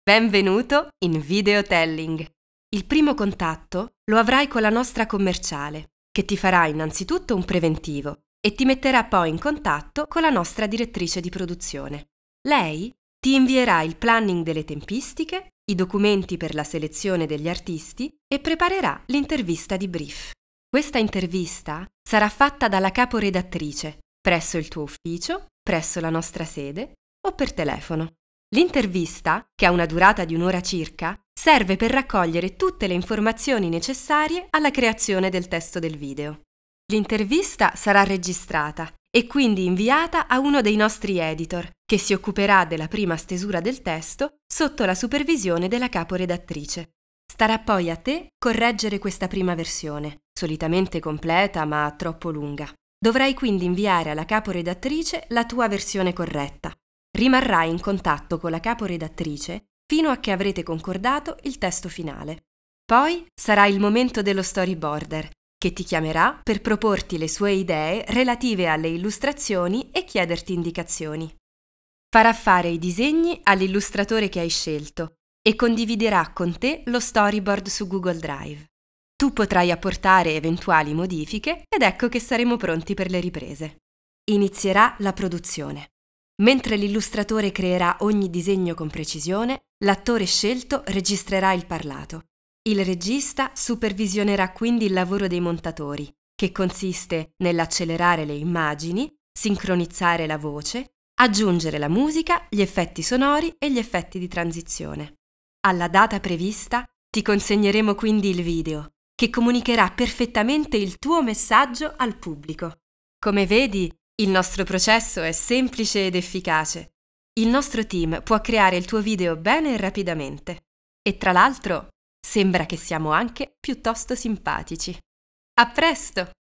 Benvenuto in Videotelling. Il primo contatto lo avrai con la nostra commerciale, che ti farà innanzitutto un preventivo e ti metterà poi in contatto con la nostra direttrice di produzione. Lei ti invierà il planning delle tempistiche, i documenti per la selezione degli artisti e preparerà l'intervista di brief. Questa intervista sarà fatta dalla caporedattrice presso il tuo ufficio, presso la nostra sede o per telefono. L'intervista, che ha una durata di un'ora circa, serve per raccogliere tutte le informazioni necessarie alla creazione del testo del video. L'intervista sarà registrata e quindi inviata a uno dei nostri editor, che si occuperà della prima stesura del testo sotto la supervisione della caporedattrice. Starà poi a te correggere questa prima versione, solitamente completa ma troppo lunga. Dovrai quindi inviare alla caporedattrice la tua versione corretta. Rimarrai in contatto con la caporedattrice fino a che avrete concordato il testo finale. Poi sarà il momento dello storyboarder, che ti chiamerà per proporti le sue idee relative alle illustrazioni e chiederti indicazioni. Farà fare i disegni all'illustratore che hai scelto e condividerà con te lo storyboard su Google Drive. Tu potrai apportare eventuali modifiche ed ecco che saremo pronti per le riprese. Inizierà la produzione. Mentre l'illustratore creerà ogni disegno con precisione, l'attore scelto registrerà il parlato. Il regista supervisionerà quindi il lavoro dei montatori, che consiste nell'accelerare le immagini, sincronizzare la voce, aggiungere la musica, gli effetti sonori e gli effetti di transizione. Alla data prevista ti consegneremo quindi il video, che comunicherà perfettamente il tuo messaggio al pubblico. Come vedi, il nostro processo è semplice ed efficace. Il nostro team può creare il tuo video bene e rapidamente. E tra l'altro, sembra che siamo anche piuttosto simpatici. A presto!